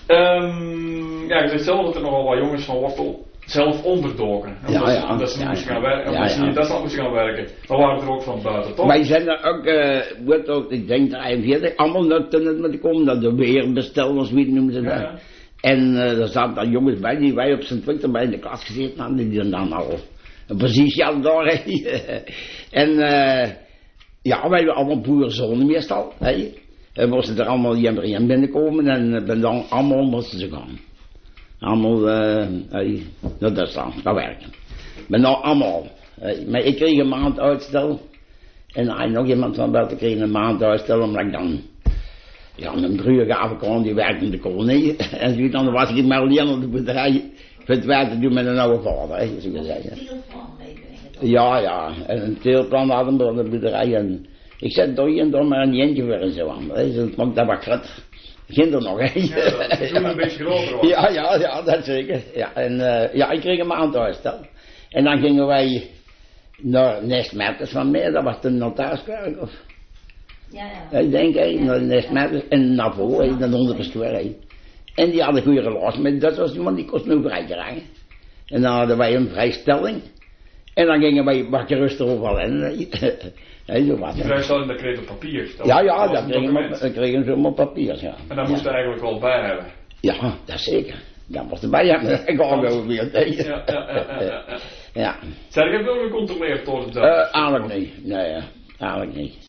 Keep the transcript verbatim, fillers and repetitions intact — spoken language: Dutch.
Um, ja, je zegt zelf dat er nogal wat jongens van Wortel zelf onderdoken. Ja, omdat, ja. omdat ze niet Ja, moesten ja. gaan werken. Ja, Omdat ze ja. niet in Duitsland moesten gaan werken. Dan waren er ook van buiten, toch? Wij zijn er ook, uh, wordt ook, ik denk drieënveertig, allemaal naar het met komen, dat de weerbestel, of wie noemen ze dat. Ja, ja. En uh, er zaten dan jongens bij die wij op zijn twintig bij in de klas gezeten hadden, die dan al een positie hadden daar. En uh, ja, wij waren allemaal boerenzonen meestal. Hè. We moesten er allemaal hier in binnenkomen en uh, dan allemaal moesten ze gaan. Allemaal uh, uh, naar Duitsland, naar werken. Maar nou allemaal. Uh, maar ik kreeg een maand uitstel. En uh, nog iemand van buiten kreeg een maand uitstel, omdat ik dan... Ja, een broergave kwam, die werkte in de kolonie. En zo, dan was ik maar alleen op de boerderij. Voor het werk te doen met een oude vader, hè, zo gezegd. Ja, ja. En een teelplan hadden we op de boerderij. En ik zet door hier en door maar een eentje voor en zo aan. Hè. Dus dat dat wat krat. Kinder nog, hè. Ja, dat is toen een beetje groter was. Ja, ja, ja, dat zeker. Ja, en uh, ja, ik kreeg een maand uitstel. En dan gingen wij naar Nestmetters van mij, dat was de notariskerk, of... Ja, ja. Ik denk, hé, naar Nestmetters en naar voren, naar de onderbestuur. En die hadden goede relatie met dat was iemand die kost nu vrij krijgen. En dan hadden wij een vrijstelling. En dan gingen wij wat rustig overal in. He, zo was Die het. vrijstelling, dat kreeg je op papier. Dat Ja, was- ja, dat was dat een kregen document. we, dat kregen ze op papier, ja. En daar moest je eigenlijk wel bij hebben. Ja, dat zeker. Dat moest erbij hebben. Ik ga gewoon weer. Ja, ja, ja, ja, ja, ja. Ja. Zeg, ik heb wel gecontroleerd door het Uh, eigenlijk niet. Nee, eigenlijk niet.